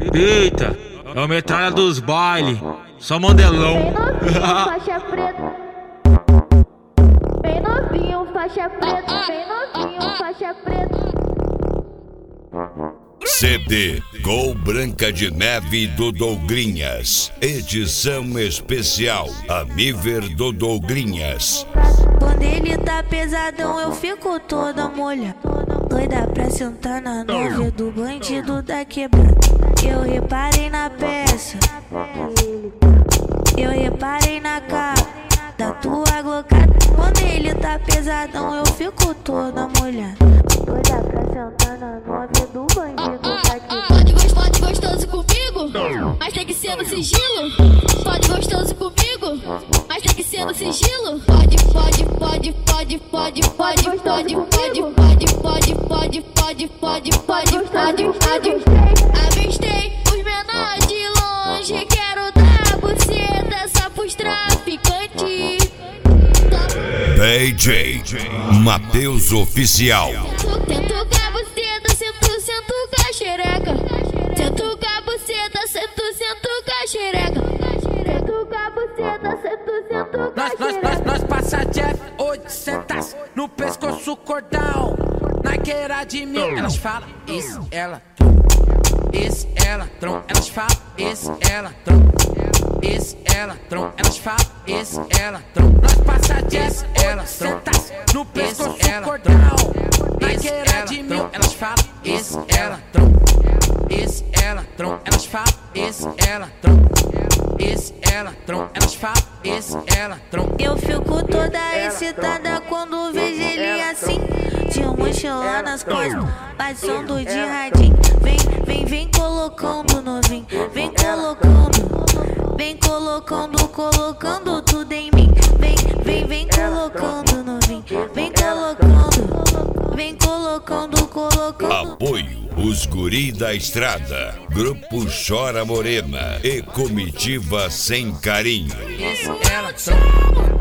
Eita, é o metralha dos baile, só mandelão. Bem novinho, faixa preta. Bem novinho, faixa preta. Bem novinho, faixa preta. CD Gol Branca de Neve do Douglinhas, edição especial Amiver do Douglinhas. Quando ele tá pesadão eu fico toda molhada, doida pra sentar na nuvem do bandido da quebrada. Eu reparei na peça, eu reparei na capa da tua glocada. Quando ele tá pesadão eu fico toda molhada, doida pra sentar na nuvem do bandido da quebrada. Pode gostoso comigo, mas tem que ser no sigilo. Pode gostoso comigo, mas tem que ser no sigilo. Pode. Avistei os menores de longe, quero dar buceta só pros traficantes. DJ Matheus Oficial. Sento com a buceta, sento com a xereca. Sento com a buceta, sento com a xereca. Sento com a buceta, sento com a xereca. Nós passa Jeff 800 no pescoço cordão. Na queira de mil, elas falam, esse ela tron, elas falam, esse ela tron, esse ela tron, elas falam, esse ela tron. Nós passa Jeff 800 no pescoço cordão. Na queira de mil, elas falam, esse ela tron, esse ela tron, elas falam, esse ela tron, esse ela tron, elas falam, esse ela tron. Eu fico toda excitada quando vejo ele assim, de mochila nas costas, passando de radinho. Vem colocando novinho, vem colocando tudo em mim. Vem colocando novinho, vem colocando. Apoio os Guri da Estrada, Grupo Chora Morena e Comitiva Sem Carinho. Esse ela tron.